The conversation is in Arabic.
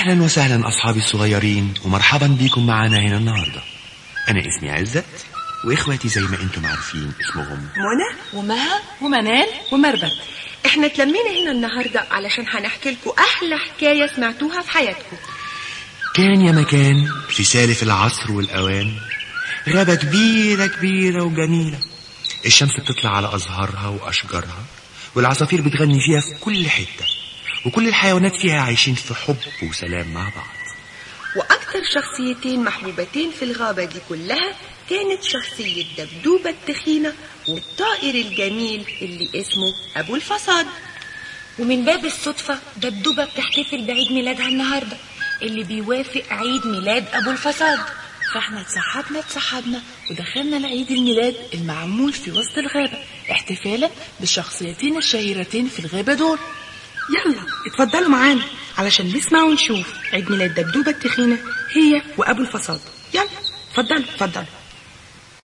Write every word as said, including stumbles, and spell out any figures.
أهلا وسهلا أصحابي الصغيرين، ومرحبا بكم معنا هنا النهاردة. أنا اسمي عزت، وإخواتي زي ما أنتم عارفين اسمهم منى ومها ومنال ومربت. احنا تلمينا هنا النهاردة علشان هنحكي لكم أحلى حكاية سمعتوها في حياتكم. كان يا مكان في سالف العصر والأوان غابة كبيرة كبيرة وجميلة، الشمس بتطلع على أزهارها وأشجارها، والعصافير بتغني فيها في كل حتة، وكل الحيوانات فيها عايشين في حب وسلام مع بعض. وأكثر شخصيتين محبوبتين في الغابة دي كلها كانت شخصية دبدوبة التخينة والطائر الجميل اللي اسمه أبو الفصاد. ومن باب الصدفة دبدوبة بتحتفل بعيد ميلادها النهاردة اللي بيوافق عيد ميلاد أبو الفصاد، فاحنا اتسحبنا اتسحبنا ودخلنا لعيد الميلاد المعمول في وسط الغابة احتفالا بالشخصيتين الشهيرتين في الغابة دول. يلا اتفضلوا معانا علشان نسمع ونشوف عيد ميلاد دبدوبة التخينة هي وأبو الفصاد. يلا اتفضلوا اتفضلوا.